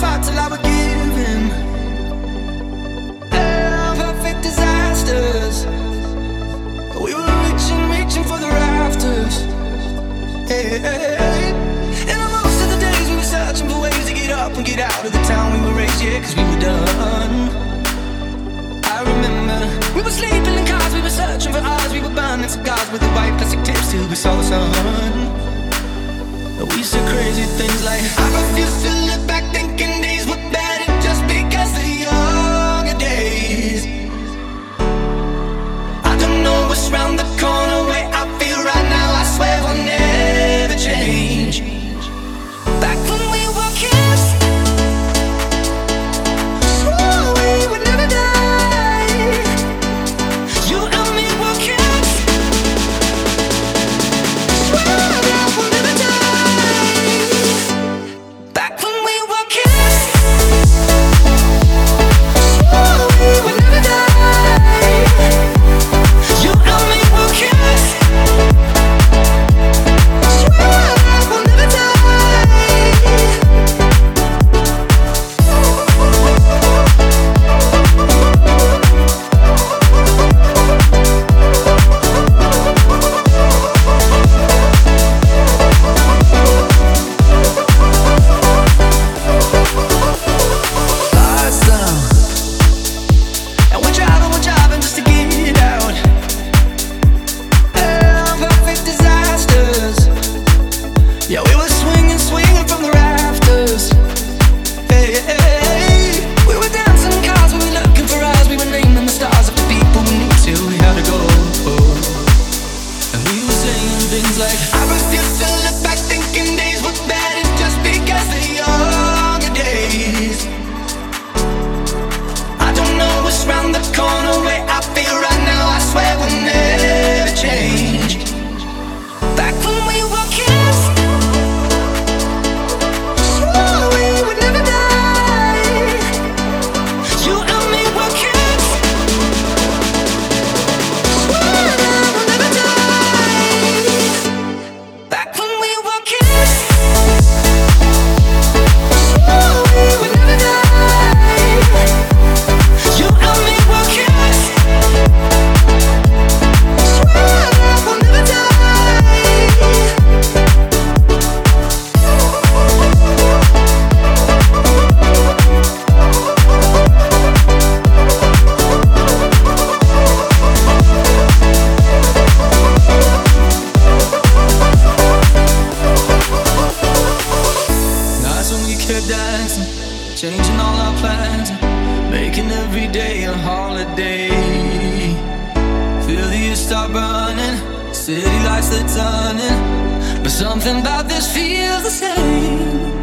fought till I would give in. Perfect disasters. We were reaching for the rafters. Hey, hey, hey. And most of the days we were searching for ways to get up and get out of the town we were raised, yeah, cause we were done. I remember we were sleeping in cars, we were searching for ours, we were burning cigars with the white plastic tips till we saw the sun. We said crazy things like, I refuse to look back thinking days were better just because the younger days. I don't know what's round the corner where I feel right now, I swear we'll never change. Back when we were kids, swore we would never die. You and me were kids, swear that we'll never die. Back when we were kids, swore we would never die. You and me were kids, swear that we'll never die. Lights down, and we're driving just to get out. Perfect disasters. Yeah, we were swinging from the rafters. Hey, hey, hey. We were dancing in cars, we were looking for us, we were naming the stars of the people we knew till we had to go. And we were saying things like, I refuse to look back thinking days were better just because the younger days. I don't know what's round the corner where I feel right now, I swear we'll never change. Back when we were kids, swore we would never die. You and me were kids, swear that we'll never die. Back when we were kids, swore we would never die. You and me were kids, swear that we'll never die. Nights when we kept dancing, changing all our plans, making every day a holiday. Feel the years start burning, city lights they're turning, but something about this feels the same.